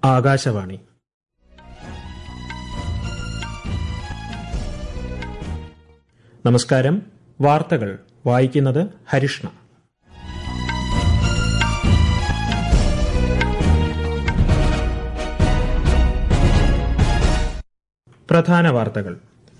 ആകാശവാണി. നമസ്കാരം. വാർത്തകൾ വായിക്കുന്നത് ഹരിഷ്ണ. പ്രധാന വാർത്തകൾ.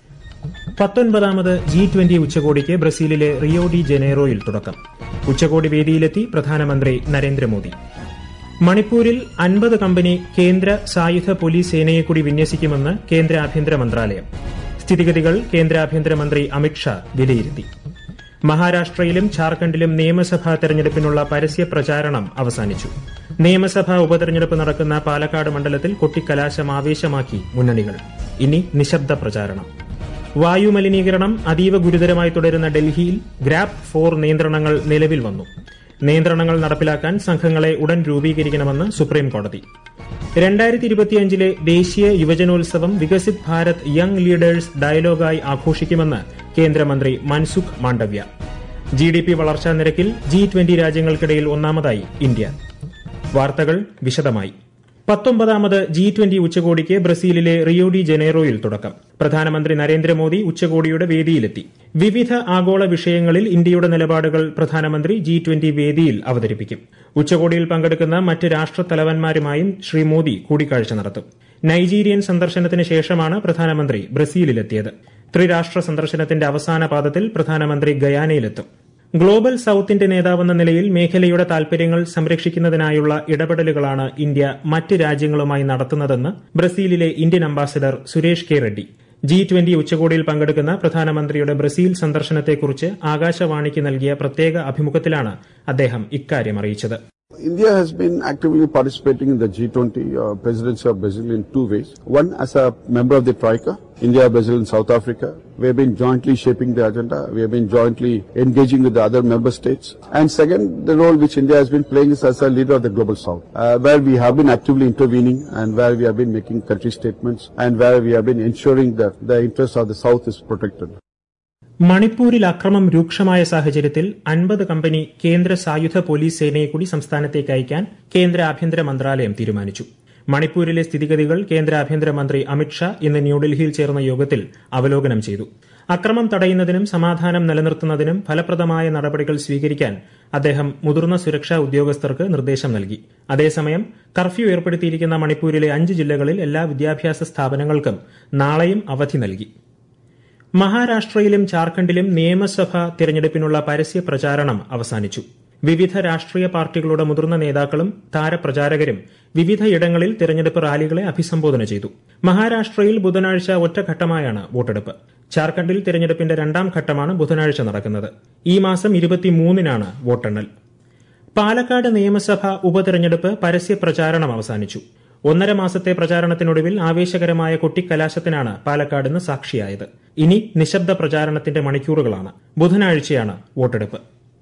19ാമത് G20 ഉച്ചകോടിക്ക് ബ്രസീലിലെ റിയോ ഡി ജനീറോയിൽ തുടക്കം. ഉച്ചകോടി വേദിയിലെത്തി പ്രധാനമന്ത്രി നരേന്ദ്രമോദി. മണിപ്പൂരിൽ 50 കമ്പനി കേന്ദ്ര സായുധ പോലീസ് സേനയെ കൂടി വിന്യസിക്കുമെന്ന് കേന്ദ്ര ആഭ്യന്തര മന്ത്രാലയം. സ്ഥിതിഗതികൾ കേന്ദ്ര ആഭ്യന്തരമന്ത്രി അമിത്ഷാ വിലയിരുത്തി. മഹാരാഷ്ട്രയിലും ഝാർഖണ്ഡിലും നിയമസഭാ തെരഞ്ഞെടുപ്പിനുള്ള പരസ്യ പ്രചാരണം അവസാനിച്ചു. നിയമസഭാ ഉപതെരഞ്ഞെടുപ്പ് നടക്കുന്ന പാലക്കാട് മണ്ഡലത്തിൽ കൊട്ടിക്കലാശം ആവേശമാക്കി മുന്നണികൾ. ഇനി നിശബ്ദ പ്രചാരണം. വായുമലിനീകരണം അതീവ ഗുരുതരമായി തുടരുന്ന ഡൽഹിയിൽ ഗ്രാബ് 4 നിയന്ത്രണങ്ങൾ നിലവിൽ വന്നു. നിയന്ത്രണങ്ങൾ നടപ്പിലാക്കാൻ സംഘങ്ങളെ ഉടൻ രൂപീകരിക്കണമെന്ന് സുപ്രീംകോടതി. 2025 ദേശീയ യുവജനോത്സവം വികസിത് ഭാരത് യങ് ലീഡേഴ്സ് ഡയലോഗായി ആഘോഷിക്കുമെന്ന് കേന്ദ്രമന്ത്രി മൻസുഖ് മാണ്ഡവ്യ. GDP വളർച്ചാ നിരക്കിൽ G20 രാജ്യങ്ങൾക്കിടയിൽ ഒന്നാമതായി ഇന്ത്യ. വാർത്തകൾ വിശദമായി. 19ാമത് G20 ഉച്ചകോടിക്ക് ബ്രസീലിലെ റിയോ ഡി ജനീറോയിൽ തുടക്കം. പ്രധാനമന്ത്രി നരേന്ദ്രമോദി ഉച്ചകോടിയുടെ വേദിയിലെത്തി. വിവിധ ആഗോള വിഷയങ്ങളിൽ ഇന്ത്യയുടെ നിലപാടുകൾ പ്രധാനമന്ത്രി G20 വേദിയിൽ അവതരിപ്പിക്കും. ഉച്ചകോടിയിൽ പങ്കെടുക്കുന്ന മറ്റ് രാഷ്ട്രത്തലവന്മാരുമായും ശ്രീ മോദി കൂടിക്കാഴ്ച നടത്തും. നൈജീരിയൻ സന്ദർശനത്തിന് ശേഷമാണ് പ്രധാനമന്ത്രി ബ്രസീലിലെത്തിയത്. ത്രിരാഷ്ട്ര സന്ദർശനത്തിന്റെ അവസാന പാദത്തിൽ പ്രധാനമന്ത്രി ഗയാനയിലെത്തും. ഗ്ലോബൽ സൌത്തിന്റെ നേതാവെന്ന നിലയിൽ മേഖലയുടെ താൽപര്യങ്ങൾ സംരക്ഷിക്കുന്നതിനായുള്ള ഇടപെടലുകളാണ് ഇന്ത്യ മറ്റ് രാജ്യങ്ങളുമായി നടത്തുന്നതെന്ന് ബ്രസീലിലെ Indian ambassador Suresh K Reddy. G20 ഉച്ചകോടിയിൽ പങ്കെടുക്കുന്ന പ്രധാനമന്ത്രിയുടെ ബ്രസീൽ സന്ദർശനത്തെക്കുറിച്ച് ആകാശവാണിക്ക് നൽകിയ പ്രത്യേക അഭിമുഖത്തിലാണ് അദ്ദേഹം ഇക്കാര്യം അറിയിച്ചത്. India has been actively participating in the G20 presidency of Brazil in two ways. One, as a member of the Troika, India, Brazil and South Africa. We have been jointly shaping the agenda. We have been jointly engaging with the other member states. And second, the role which India has been playing is as a leader of the Global South, where we have been actively intervening and where we have been making country statements and where we have been ensuring that the interests of the South is protected. മണിപ്പൂരിൽ അക്രമം രൂക്ഷമായ സാഹചര്യത്തിൽ 50 company കേന്ദ്ര സായുധ police സേനയെ കൂടി സംസ്ഥാനത്തേക്ക് അയക്കാൻ കേന്ദ്ര ആഭ്യന്തര മന്ത്രാലയം തീരുമാനിച്ചു. മണിപ്പൂരിലെ സ്ഥിതിഗതികൾ കേന്ദ്ര ആഭ്യന്തരമന്ത്രി അമിത്ഷാ ഇന്ന് ന്യൂഡൽഹിയിൽ ചേർന്ന യോഗത്തിൽ അവലോകനം ചെയ്തു. അക്രമം തടയുന്നതിനും സമാധാനം നിലനിർത്തുന്നതിനും ഫലപ്രദമായ നടപടികൾ സ്വീകരിക്കാൻ അദ്ദേഹം മുതിർന്ന സുരക്ഷാ ഉദ്യോഗസ്ഥർക്ക് നിർദ്ദേശം നൽകി. അതേസമയം കർഫ്യൂ ഏർപ്പെടുത്തിയിരിക്കുന്ന മണിപ്പൂരിലെ 5 ജില്ലകളിൽ എല്ലാ വിദ്യാഭ്യാസ സ്ഥാപനങ്ങൾക്കും നാളെയും അവധി നൽകി. മഹാരാഷ്ട്രയിലും ഝാർഖണ്ഡിലും നിയമസഭാ തിരഞ്ഞെടുപ്പിനുള്ള പരസ്യ പ്രചാരണം അവസാനിച്ചു. വിവിധ രാഷ്ട്രീയ പാർട്ടികളുടെ മുതിർന്ന നേതാക്കളും താരപ്രചാരകരും വിവിധയിടങ്ങളിൽ തിരഞ്ഞെടുപ്പ് റാലികളെ അഭിസംബോധന ചെയ്തു. മഹാരാഷ്ട്രയിൽ ബുധനാഴ്ച ഒറ്റഘട്ടമായാണ് വോട്ടെടുപ്പ്. ഝാർഖണ്ഡിൽ തിരഞ്ഞെടുപ്പിന്റെ 2ാം ഘട്ടമാണ് ബുധനാഴ്ച നടക്കുന്നത്. ഈ മാസം 23-നാണ് വോട്ടെണ്ണൽ. പാലക്കാട് നിയമസഭാ ഉപതെരഞ്ഞെടുപ്പ് പരസ്യ പ്രചാരണം അവസാനിച്ചു. 1.5 മാസത്തെ പ്രചാരണത്തിനൊടുവിൽ ആവേശകരമായ കൊട്ടിക്കലാശത്തിനാണ് പാലക്കാട് ഇന്ന് സാക്ഷിയായത്. ഇനി നിശബ്ദ പ്രചാരണത്തിന്റെ മണിക്കൂറുകളാണ്. ബുധനാഴ്ചയാണ് വോട്ടെടുപ്പ്.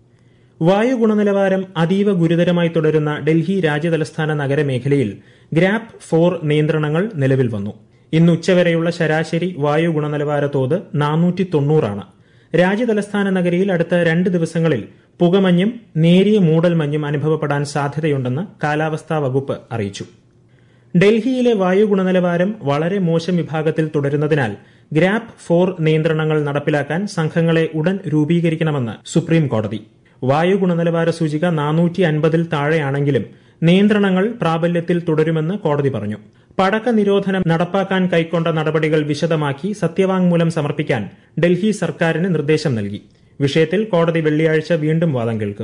വായു ഗുണനിലവാരം അതീവ ഗുരുതരമായി തുടരുന്ന ഡൽഹി രാജ്യതലസ്ഥാന നഗരമേഖലയിൽ ഗ്രാബ് 4 നിയന്ത്രണങ്ങൾ നിലവിൽ വന്നു. ഇന്ന് ഉച്ചവരെയുള്ള ശരാശരി വായു ഗുണനിലവാര തോത് 490 ആണ്. രാജ്യതലസ്ഥാന നഗരിയിൽ അടുത്ത 2 ദിവസങ്ങളിൽ പുകമഞ്ഞും നേരിയ മൂടൽമഞ്ഞും അനുഭവപ്പെടാൻ സാധ്യതയുണ്ടെന്ന് കാലാവസ്ഥാ വകുപ്പ് അറിയിച്ചു. ഡൽഹിയിലെ വായു ഗുണനിലവാരം വളരെ മോശം വിഭാഗത്തിൽ തുടരുന്നതിനാൽ ഗ്രാബ് 4 നിയന്ത്രണങ്ങൾ നടപ്പിലാക്കാൻ സംഘങ്ങളെ ഉടൻ രൂപീകരിക്കണമെന്ന് സുപ്രീംകോടതി. വായു ഗുണനിലവാര സൂചിക 450-ൽ താഴെയാണെങ്കിലും നിയന്ത്രണങ്ങൾ പ്രാബല്യത്തിൽ തുടരുമെന്ന് കോടതി പറഞ്ഞു. പടക്ക നിരോധനം നടപ്പാക്കാൻ കൈക്കൊണ്ട നടപടികൾ വിശദമാക്കി സത്യവാങ്മൂലം സമർപ്പിക്കാൻ ഡൽഹി സർക്കാരിന് നിർദ്ദേശം നൽകി. വിഷയത്തിൽ കോടതി വെള്ളിയാഴ്ച വീണ്ടും വാദം കേൾക്കും.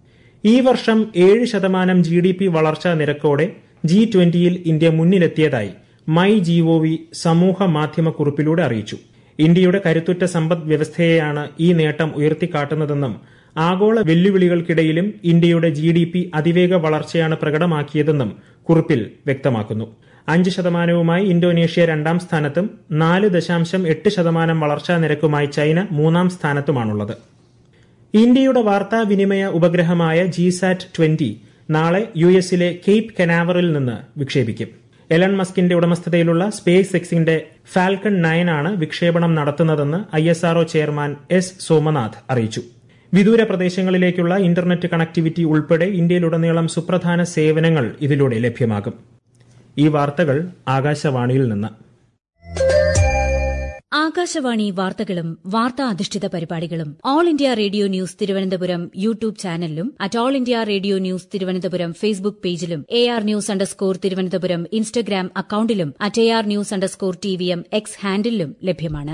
ഈ വർഷം 7% GDP വളർച്ചാ നിരക്കോടെ G20യിൽ ഇന്ത്യ മുന്നിലെത്തിയതായി MyGov സമൂഹ മാധ്യമ കുറിപ്പിലൂടെ അറിയിച്ചു. ഇന്ത്യയുടെ കരുത്തുറ്റ സമ്പദ് വ്യവസ്ഥയെയാണ് ഈ നേട്ടം ഉയർത്തിക്കാട്ടുന്നതെന്നും ആഗോള വെല്ലുവിളികൾക്കിടയിലും ഇന്ത്യയുടെ GDP അതിവേഗ വളർച്ചയാണ് പ്രകടമാക്കിയതെന്നും കുറിപ്പിൽ വ്യക്തമാക്കുന്നു. 5%വുമായി ഇന്തോനേഷ്യ 2ാം സ്ഥാനത്തും 4.8% വളർച്ചാ നിരക്കുമായി ചൈന 3ാം സ്ഥാനത്തുമാണുള്ളത്. ഇന്ത്യയുടെ വാർത്താവിനിമയ ഉപഗ്രഹമായ GSAT-20 നാളെ യുഎസിലെ കേപ്പ് കനാവറിൽ നിന്ന് വിക്ഷേപിക്കും. എലൺ മസ്കിന്റെ ഉടമസ്ഥതയിലുള്ള സ്പേസ് എക്സിന്റെ ഫാൽക്കൺ 9 ആണ് വിക്ഷേപണം നടത്തുന്നതെന്ന് ISRO ചെയർമാൻ S. സോമനാഥ് അറിയിച്ചു. വിദൂര പ്രദേശങ്ങളിലേക്കുള്ള ഇന്റർനെറ്റ് കണക്ടിവിറ്റി ഉൾപ്പെടെ ഇന്ത്യയിലുടനീളം സുപ്രധാന സേവനങ്ങൾ ഇതിലൂടെ ലഭ്യമാകും. ഈ വാർത്തകൾ ആകാശവാണിയിൽ നിന്ന്. ആകാശവാണി വാർത്തകളും വാർത്താ അധിഷ്ഠിത പരിപാടികളും all India radio news Thiruvananthapuram YouTube ചാനലിലും at all India radio news Thiruvananthapuram Facebook പേജിലും AR News_ തിരുവനന്തപുരം ഇൻസ്റ്റഗ്രാം അക്കൌണ്ടിലും അറ്റ് AR News_TVM എക്സ് ഹാൻഡിലും ലഭ്യമാണ്.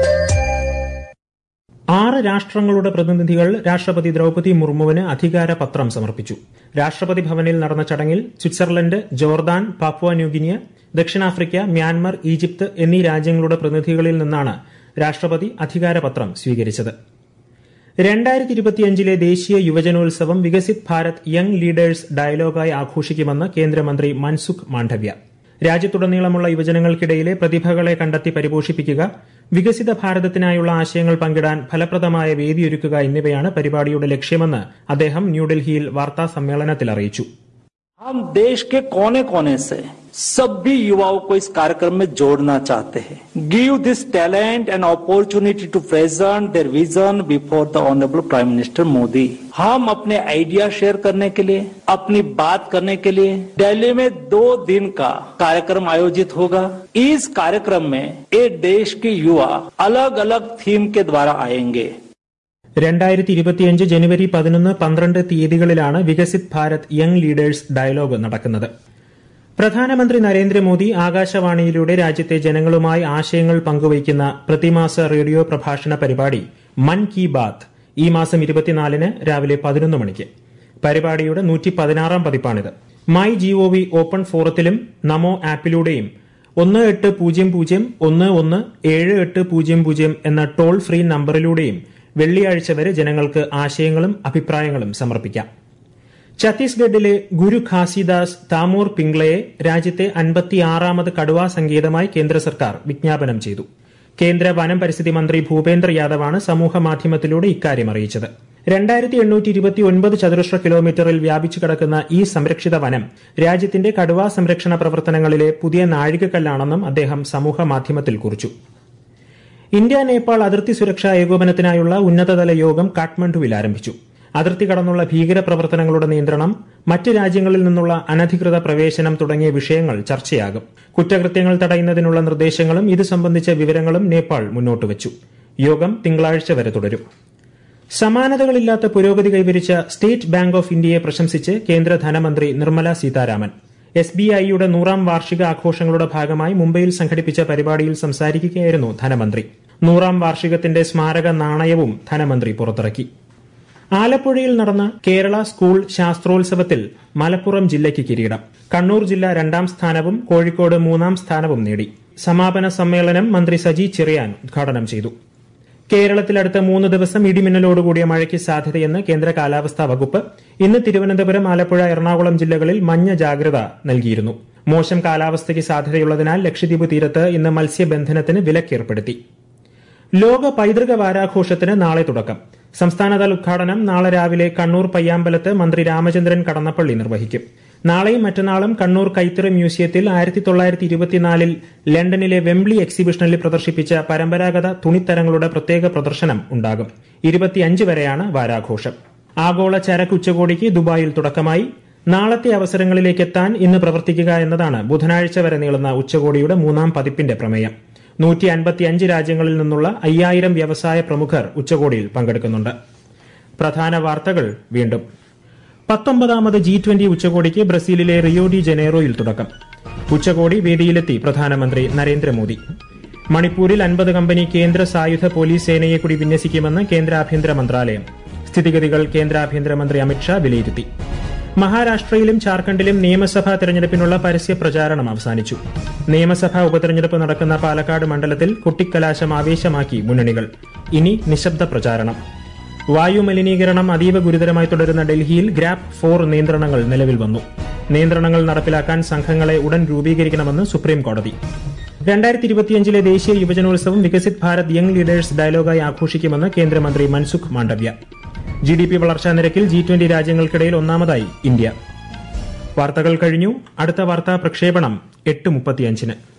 6 രാഷ്ട്രങ്ങളുടെ പ്രതിനിധികൾ രാഷ്ട്രപതി ദ്രൌപദി മുർമുവിന് അധികാരപത്രം സമർപ്പിച്ചു. രാഷ്ട്രപതി ഭവനിൽ നടന്ന ചടങ്ങിൽ സ്വിറ്റ്സർലൻഡ്, ജോർദാൻ, പാപ്പുവ ന്യൂഗിനിയ, ദക്ഷിണാഫ്രിക്ക, മ്യാൻമർ, ഈജിപ്ത് എന്നീ രാജ്യങ്ങളുടെ പ്രതിനിധികളിൽ നിന്നാണ് രാഷ്ട്രപതി അധികാരപത്രം സ്വീകരിച്ചത്. 2025 ദേശീയ യുവജനോത്സവം വികസിത് ഭാരത് യങ് ലീഡേഴ്സ് ഡയലോഗായി ആഘോഷിക്കുമെന്ന് കേന്ദ്രമന്ത്രി മൻസുഖ് മാണ്ഡവ്യ. രാജ്യത്തുടനീളമുള്ള യുവജനങ്ങൾക്കിടയിലെ പ്രതിഭകളെ കണ്ടെത്തി പരിപോഷിപ്പിക്കുക, വികസിത ഭാരതത്തിനായുള്ള ആശയങ്ങൾ പങ്കിടാൻ ഫലപ്രദമായ വേദിയൊരുക്കുക എന്നിവയാണ് പരിപാടിയുടെ ലക്ഷ്യമെന്ന് അദ്ദേഹം ന്യൂഡൽഹിയിൽ വാർത്താ സമ്മേളനത്തിൽ അറിയിച്ചു. हम देश के कोने कोने से सभी युवाओं को इस कार्यक्रम में जोड़ना चाहते हैं. Give this talent an opportunity to present their vision before the Honorable Prime Minister Modi. हम अपने आइडिया शेयर करने के लिए, अपनी बात करने के लिए दिल्ली में 2 दिन का कार्यक्रम आयोजित होगा. इस कार्यक्रम में ये देश के युवा अलग अलग थीम के द्वारा आएंगे. 2025 ജനുവരി 11-12 തീയതികളിലാണ് Viksit Bharat young leaders dialogue നടക്കുന്നത്. പ്രധാനമന്ത്രി നരേന്ദ്രമോദി ആകാശവാണിയിലൂടെ രാജ്യത്തെ ജനങ്ങളുമായി ആശയങ്ങൾ പങ്കുവയ്ക്കുന്ന പ്രതിമാസ റേഡിയോ പ്രഭാഷണ പരിപാടി മൻ കി ബാത്ത് ഈ മാസം 24-ന് രാവിലെ 11 മണിക്ക്. പരിപാടിയുടെ 116-ാം പതിപ്പാണിത്. മൈ GOV ഓപ്പൺ ഫോറത്തിലും നമോ ആപ്പിലൂടെയും 1800117800 എന്ന ടോൾ ഫ്രീ നമ്പറിലൂടെയും വെള്ളിയാഴ്ച വരെ ജനങ്ങൾക്ക് ആശയങ്ങളും അഭിപ്രായങ്ങളും സമർപ്പിക്കാം. ഛത്തീസ്ഗഡിലെ ഗുരു ഘാസിദാസ് താമോർ പിംഗ്ലയെ രാജ്യത്തെ 56ാമത് കടുവാ സങ്കേതമായി കേന്ദ്ര സർക്കാർ വിജ്ഞാപനം ചെയ്തു. കേന്ദ്ര വനം പരിസ്ഥിതി മന്ത്രി ഭൂപേന്ദ്ര യാദവാണ് സമൂഹ മാധ്യമത്തിലൂടെ ഇക്കാര്യം അറിയിച്ചത്. 2829 ചതുരശ്ര കിലോമീറ്ററിൽ വ്യാപിച്ചു കിടക്കുന്ന ഈ സംരക്ഷിത വനം രാജ്യത്തിന്റെ കടുവാ സംരക്ഷണ പ്രവർത്തനങ്ങളിലെ പുതിയ നാഴികക്കല്ലാണെന്നും അദ്ദേഹം സമൂഹ മാധ്യമത്തിൽ കുറിച്ചു. ഇന്ത്യ നേപ്പാൾ അതിർത്തി സുരക്ഷാ ഏകോപനത്തിനായുള്ള ഉന്നതതല യോഗം കാഠ്മണ്ഡുവിൽ ആരംഭിച്ചു. അതിർത്തി കടന്നുള്ള ഭീകരപ്രവർത്തനങ്ങളുടെ നിയന്ത്രണം, മറ്റ് രാജ്യങ്ങളിൽ നിന്നുള്ള അനധികൃത പ്രവേശനം തുടങ്ങിയ വിഷയങ്ങൾ ചർച്ചയാകും. കുറ്റകൃത്യങ്ങൾ തടയുന്നതിനുള്ള നിർദ്ദേശങ്ങളും ഇത് സംബന്ധിച്ച വിവരങ്ങളും നേപ്പാൾ മുന്നോട്ടുവച്ചു. യോഗം തിങ്കളാഴ്ച വരെ തുടരും. സമാനതകളില്ലാത്ത പുരോഗതി കൈവരിച്ച സ്റ്റേറ്റ് ബാങ്ക് ഓഫ് ഇന്ത്യയെ പ്രശംസിച്ച് കേന്ദ്ര ധനമന്ത്രി നിർമ്മല സീതാരാമൻ. SBIയുടെ 100ാം വാർഷിക ആഘോഷങ്ങളുടെ ഭാഗമായി മുംബൈയിൽ സംഘടിപ്പിച്ച പരിപാടിയിൽ സംസാരിക്കുകയായിരുന്നു ധനമന്ത്രി. 100ാം വാർഷികത്തിന്റെ സ്മാരക നാണയവും ധനമന്ത്രി പുറത്തിറക്കി. ആലപ്പുഴയിൽ നടന്ന കേരള സ്കൂൾ ശാസ്ത്രോത്സവത്തിൽ മലപ്പുറം ജില്ലയ്ക്ക് കിരീടം. കണ്ണൂർ ജില്ല 2ാം സ്ഥാനവും കോഴിക്കോട് 3ാം സ്ഥാനവും നേടി. സമാപന സമ്മേളനം മന്ത്രി സജി ചെറിയാൻ ഉദ്ഘാടനം ചെയ്തു. കേരളത്തിൽ അടുത്ത 3 ദിവസം ഇടിമിന്നലോടുകൂടിയ മഴയ്ക്ക് സാധ്യതയെന്ന് കേന്ദ്ര കാലാവസ്ഥാ വകുപ്പ്. ഇന്ന് തിരുവനന്തപുരം, ആലപ്പുഴ, എറണാകുളം ജില്ലകളിൽ മഞ്ഞ ജാഗ്രത നൽകിയിരുന്നു. മോശം കാലാവസ്ഥയ്ക്ക് സാധ്യതയുള്ളതിനാൽ ലക്ഷദ്വീപ് തീരത്ത് ഇന്ന് മത്സ്യബന്ധനത്തിന് വിലക്കേർപ്പെടുത്തി. ലോക പൈതൃക വാരാഘോഷത്തിന് നാളെ തുടക്കം. സംസ്ഥാനതല ഉദ്ഘാടനം നാളെ രാവിലെ കണ്ണൂർ പയ്യാമ്പലത്ത് മന്ത്രി രാമചന്ദ്രൻ കടന്നപ്പള്ളി നിർവഹിക്കും. നാളെയും മറ്റന്നാളും കണ്ണൂർ കൈത്തറി മ്യൂസിയത്തിൽ 1924 ലണ്ടനിലെ വെംബ്ലി എക്സിബിഷനിൽ പ്രദർശിപ്പിച്ച പരമ്പരാഗത തുണിത്തരങ്ങളുടെ പ്രത്യേക പ്രദർശനം ഉണ്ടാകും. 25 വരെയാണ് വാരാഘോഷം. ആഗോള ചരക്ക് ഉച്ചകോടിക്ക് ദുബായിൽ തുടക്കമായി. നാളത്തെ അവസരങ്ങളിലേക്കെത്താൻ ഇന്ന് പ്രവർത്തിക്കുക എന്നതാണ് ബുധനാഴ്ച വരെ നീളുന്ന ഉച്ചകോടിയുടെ 3ാം പതിപ്പിന്റെ പ്രമേയം. 155 രാജ്യങ്ങളിൽ നിന്നുള്ള 5000 വ്യവസായ പ്രമുഖർ ഉച്ചകോടിയിൽ പങ്കെടുക്കുന്നുണ്ട്. പ്രധാന വാർത്തകൾ വീണ്ടും. 19ാമത് G20 ഉച്ചകോടിക്ക് ബ്രസീലിലെ റിയോ ഡി ജനീറോയിൽ തുടക്കം. ഉച്ചകോടി വേദിയിലെത്തി പ്രധാനമന്ത്രി നരേന്ദ്രമോദി. മണിപ്പൂരിൽ 50 കമ്പനി കേന്ദ്ര സായുധ പോലീസ് സേനയെ കൂടി വിന്യസിക്കുമെന്ന് കേന്ദ്ര ആഭ്യന്തര മന്ത്രാലയം. സ്ഥിതിഗതികൾ കേന്ദ്ര ആഭ്യന്തരമന്ത്രി അമിത്ഷാ വിലയിരുത്തി. മഹാരാഷ്ട്രയിലും ജാർഖണ്ഡിലും നിയമസഭാ തെരഞ്ഞെടുപ്പിനുള്ള പരസ്യ പ്രചാരണം അവസാനിച്ചു. നിയമസഭാ ഉപതെരഞ്ഞെടുപ്പ് നടക്കുന്ന പാലക്കാട് മണ്ഡലത്തിൽ കൊട്ടിക്കലാശം ആവേശമാക്കി മുന്നണികൾ. ഇനി നിശബ്ദ പ്രചാരണം. വായു മലിനീകരണം അതീവ ഗുരുതരമായി തുടരുന്ന ഡൽഹിയിൽ ഗ്രാപ് 4 നിയന്ത്രണങ്ങൾ നിലവിൽ വന്നു. നിയന്ത്രണങ്ങൾ നടപ്പിലാക്കാൻ സംഘങ്ങളെ ഉടൻ രൂപീകരിക്കണമെന്ന് സുപ്രീം കോടതി. 2025 ദേശീയ യുവജനോത്സവം വികസിത് ഭാരത് യങ് ലീഡേഴ്സ് ഡയലോഗായി ആഘോഷിക്കുമെന്ന് കേന്ദ്രമന്ത്രി മൻസുഖ് മാണ്ഡവ്യ. GDP വളർച്ചാ നിരക്കിൽ G20 രാജ്യങ്ങൾക്കിടയിൽ 1ാമതായി ഇന്ത്യ. വാർത്തകൾ കഴിഞ്ഞു. അടുത്ത വാർത്താ പ്രക്ഷേപണം 8:35.